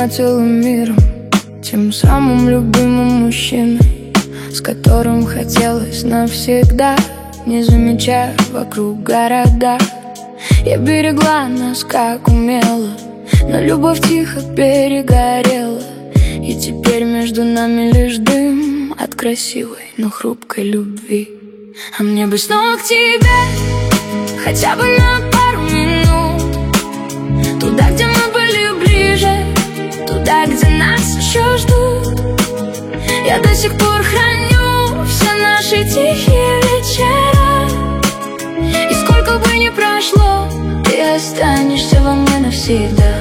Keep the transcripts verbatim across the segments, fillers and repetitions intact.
целым миром, тем самым любимым мужчиной, с которым хотелось навсегда, не замечая вокруг города. Я берегла нас как умела, но любовь тихо перегорела, и теперь между нами лишь дым от красивой, но хрупкой любви. А мне бы снова к тебе, хотя бы на пару минут, туда, где мы были ближе, туда, где нас еще ждут. Я до сих пор храню все наши тихие вечера, и сколько бы ни прошло, ты останешься во мне навсегда.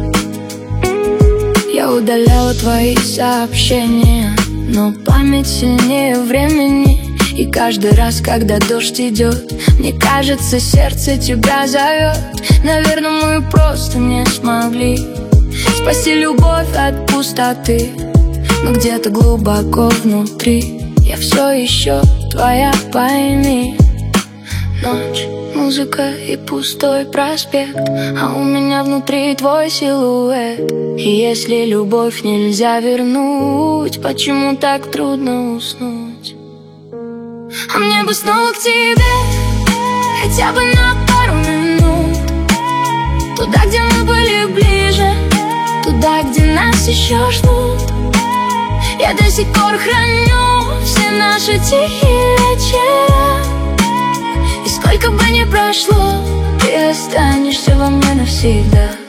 Я удаляла твои сообщения, но память сильнее времени, и каждый раз, когда дождь идет, мне кажется, сердце тебя зовет. Наверное, мы просто не смогли спасти любовь от пустоты, но где-то глубоко внутри я все еще твоя, пойми. Ночь, музыка и пустой проспект, а у меня внутри твой силуэт. И если любовь нельзя вернуть, почему так трудно уснуть? А мне бы снова к тебе, хотя бы на пару минут, туда, где мы были ближе, туда, где нас еще ждут. Я до сих пор храню все наши тихие вечера, и сколько бы ни прошло, ты останешься во мне навсегда.